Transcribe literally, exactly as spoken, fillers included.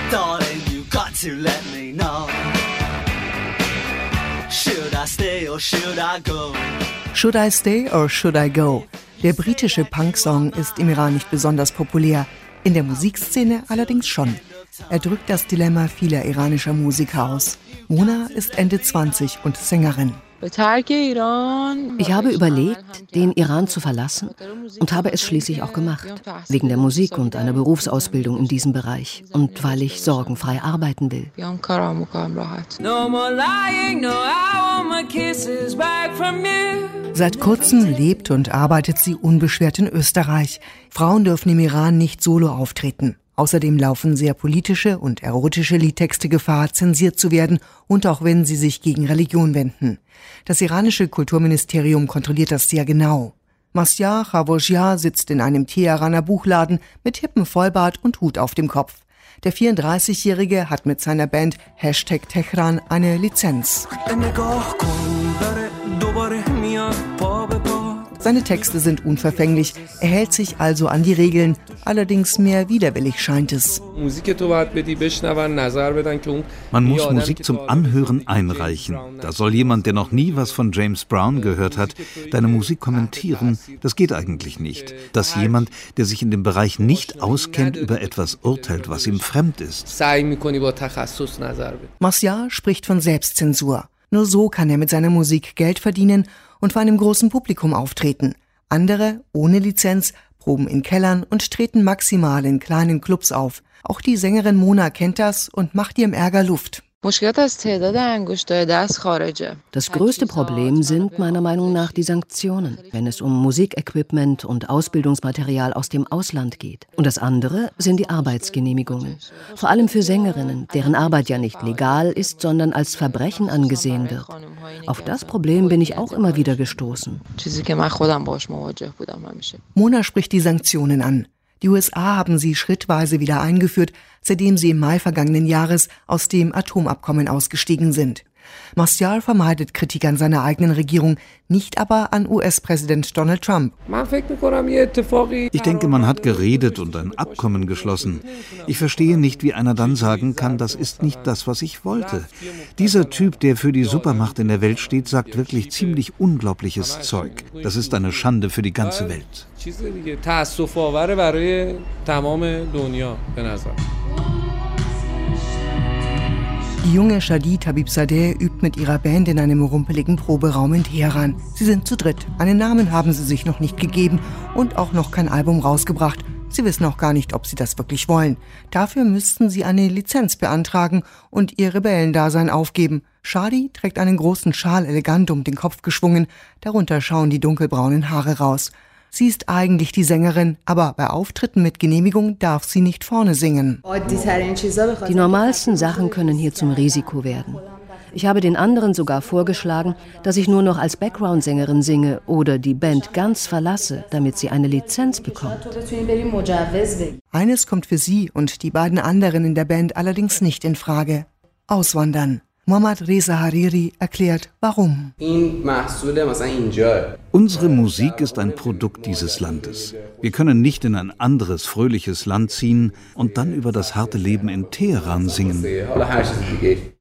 Darling, you got to let me know. Should I stay or should I go? Should I stay or should I go? Der britische Punk-Song ist im Iran nicht besonders populär, in der Musikszene allerdings schon. Er drückt das Dilemma vieler iranischer Musiker aus. Mona ist Ende zwanzig und Sängerin. Ich habe überlegt, den Iran zu verlassen und habe es schließlich auch gemacht. Wegen der Musik und einer Berufsausbildung in diesem Bereich und weil ich sorgenfrei arbeiten will. Seit kurzem lebt und arbeitet sie unbeschwert in Österreich. Frauen dürfen im Iran nicht solo auftreten. Außerdem laufen sehr politische und erotische Liedtexte Gefahr, zensiert zu werden, und auch wenn sie sich gegen Religion wenden. Das iranische Kulturministerium kontrolliert das sehr genau. Masyar Khavojia sitzt in einem Teheraner Buchladen mit hippem Vollbart und Hut auf dem Kopf. Der vierunddreißigjährige hat mit seiner Band Hashtag Tehran eine Lizenz. Seine Texte sind unverfänglich, er hält sich also an die Regeln, allerdings mehr widerwillig scheint es. Man muss Musik zum Anhören einreichen. Da soll jemand, der noch nie was von James Brown gehört hat, deine Musik kommentieren. Das geht eigentlich nicht. Dass jemand, der sich in dem Bereich nicht auskennt, über etwas urteilt, was ihm fremd ist. Masyar spricht von Selbstzensur. Nur so kann er mit seiner Musik Geld verdienen und vor einem großen Publikum auftreten. Andere, ohne Lizenz, proben in Kellern und treten maximal in kleinen Clubs auf. Auch die Sängerin Mona kennt das und macht ihrem Ärger Luft. Das größte Problem sind meiner Meinung nach die Sanktionen, wenn es um Musikequipment und Ausbildungsmaterial aus dem Ausland geht. Und das andere sind die Arbeitsgenehmigungen. Vor allem für Sängerinnen, deren Arbeit ja nicht legal ist, sondern als Verbrechen angesehen wird. Auf das Problem bin ich auch immer wieder gestoßen. Mona spricht die Sanktionen an. Die U S A haben sie schrittweise wieder eingeführt, seitdem sie im Mai vergangenen Jahres aus dem Atomabkommen ausgestiegen sind. Masyar vermeidet Kritik an seiner eigenen Regierung, nicht aber an U S-Präsident Donald Trump. Ich denke, man hat geredet und ein Abkommen geschlossen. Ich verstehe nicht, wie einer dann sagen kann, das ist nicht das, was ich wollte. Dieser Typ, der für die Supermacht in der Welt steht, sagt wirklich ziemlich unglaubliches Zeug. Das ist eine Schande für die ganze Welt. Die junge Shadi Tabibzadeh übt mit ihrer Band in einem rumpeligen Proberaum in Teheran. Sie sind zu dritt. Einen Namen haben sie sich noch nicht gegeben und auch noch kein Album rausgebracht. Sie wissen auch gar nicht, ob sie das wirklich wollen. Dafür müssten sie eine Lizenz beantragen und ihr Rebellendasein aufgeben. Shadi trägt einen großen Schal elegant um den Kopf geschwungen. Darunter schauen die dunkelbraunen Haare raus. Sie ist eigentlich die Sängerin, aber bei Auftritten mit Genehmigung darf sie nicht vorne singen. Die normalsten Sachen können hier zum Risiko werden. Ich habe den anderen sogar vorgeschlagen, dass ich nur noch als Background-Sängerin singe oder die Band ganz verlasse, damit sie eine Lizenz bekommt. Eines kommt für sie und die beiden anderen in der Band allerdings nicht in Frage: Auswandern. Mohammad Reza Hariri erklärt, warum. Unsere Musik ist ein Produkt dieses Landes. Wir können nicht in ein anderes, fröhliches Land ziehen und dann über das harte Leben in Teheran singen.